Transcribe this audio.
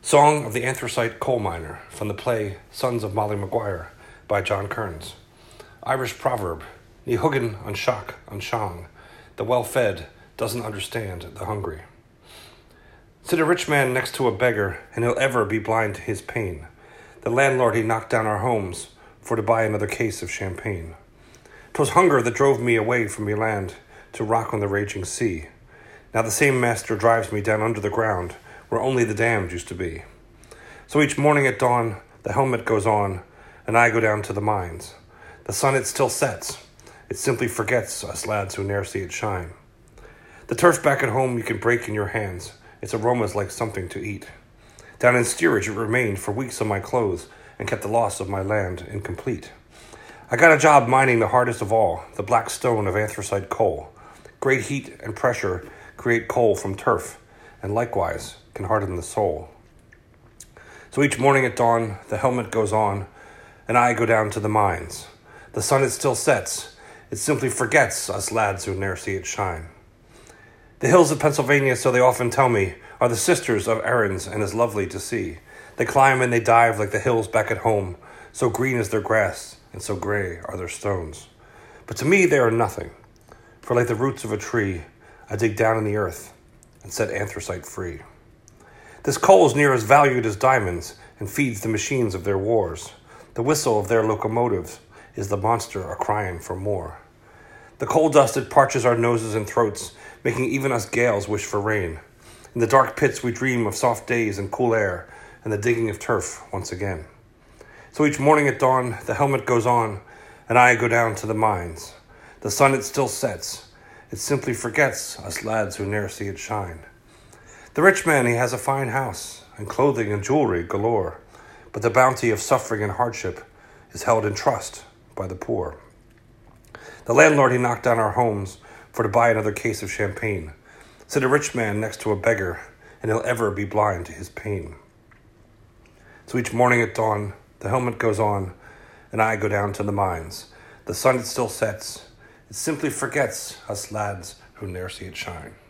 Song of the Anthracite Coal Miner from the play Sons of Molly Maguire by John Kearns. Irish proverb, Ní thugann an seach an seang, the well-fed doesn't understand the hungry. Sit a rich man next to a beggar, and he'll ever be blind to his pain. The landlord he knocked down our homes for to buy another case of champagne. 'Twas hunger that drove me away from me land to rock on the raging sea. Now the same master drives me down under the ground where only the damned used to be. So each morning at dawn, the helmet goes on, and I go down to the mines. The sun it still sets, it simply forgets us lads who ne'er see it shine. The turf back at home you can break in your hands, its aroma's like something to eat. Down in steerage it remained for weeks on my clothes and kept the loss of my land incomplete. I got a job mining the hardest of all, the black stone of anthracite coal. Great heat and pressure create coal from turf, and likewise can harden the soul. So each morning at dawn, the helmet goes on, and I go down to the mines. The sun it still sets, it simply forgets us lads who ne'er see it shine. The hills of Pennsylvania, so they often tell me, are the sisters of Erin's and is lovely to see. They climb and they dive like the hills back at home, so green is their grass and so gray are their stones. But to me they are nothing, for like the roots of a tree, I dig down in the earth and set anthracite free. This coal is near as valued as diamonds and feeds the machines of their wars. The whistle of their locomotives is the monster a-crying for more. The coal dust it parches our noses and throats, making even us gales wish for rain. In the dark pits we dream of soft days and cool air and the digging of turf once again. So each morning at dawn, the helmet goes on, and I go down to the mines. The sun it still sets, it simply forgets us lads who ne'er see it shine. The rich man, he has a fine house, and clothing and jewelry galore, but the bounty of suffering and hardship is held in trust by the poor. The landlord, he knocked down our homes for to buy another case of champagne. Sit a rich man next to a beggar, and he'll ever be blind to his pain. So each morning at dawn, the helmet goes on, and I go down to the mines. The sun it still sets, it simply forgets us lads who ne'er see it shine.